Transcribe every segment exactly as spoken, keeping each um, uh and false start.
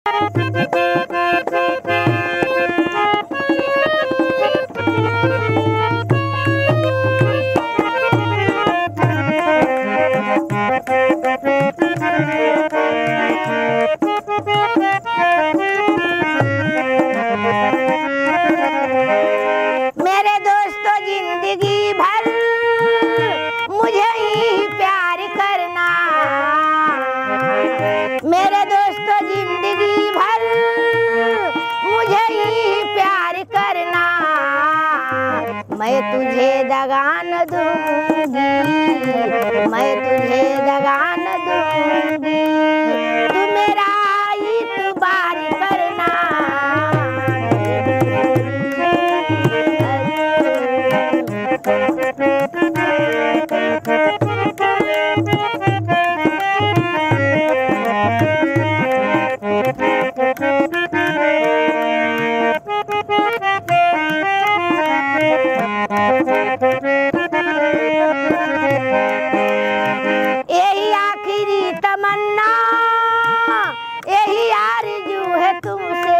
मेरे दोस्तों जिंदगी भर मुझे ही प्यार करना, मेरे दोस्तों जिंदगी भर मुझे ही प्यार करना। मैं तुझे दगा न दूंगी, मैं तुझे दगा न दूंगी, तू मेरा इतबार करना। यही आखिरी तमन्ना, यही आरज़ू है तुमसे,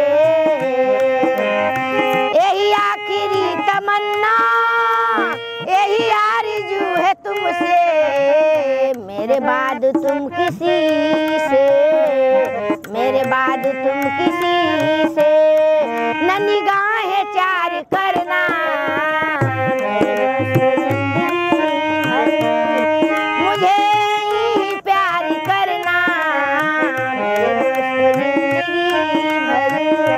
यही आखिरी तमन्ना, यही आरज़ू है तुमसे। मेरे बाद तुम किसी से, मेरे बाद तुम किसी से न निगाहें चार करना। मुझे ही प्यार करना, जिंदगी भर।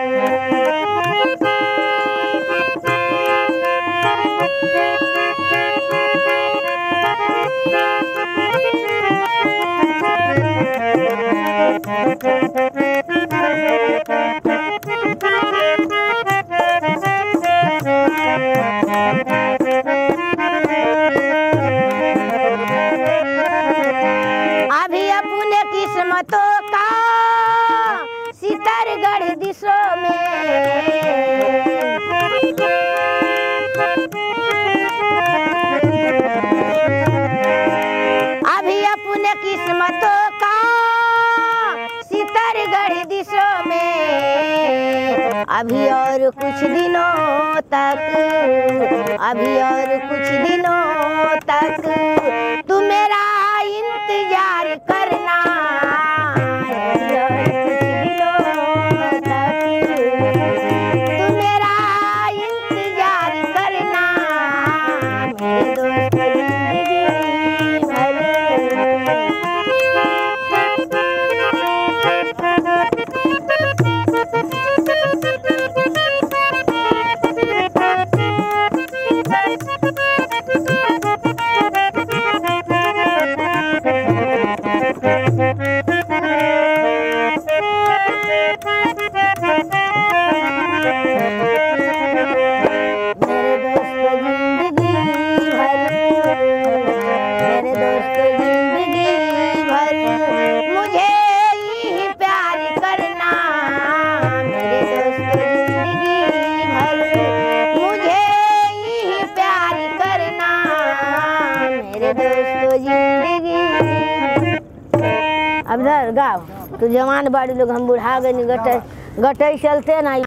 अभी अपने किस्मतों का सितारगढ़ दिशों में, अभी अपने किस्मतों का सितारगढ़ दिशों में। अभी और कुछ दिनों तक, अभी और कुछ दिनों तक तू मेरा इंतजार करना। अभी और कुछ दिनों तक तू मेरा इंतजार करना। मेरे दोस्त जिंदगी भर। अब धर गाओ, तू जवान बाड़ी लोग, हम बुढ़ा गए, गटे गटे चलते ना।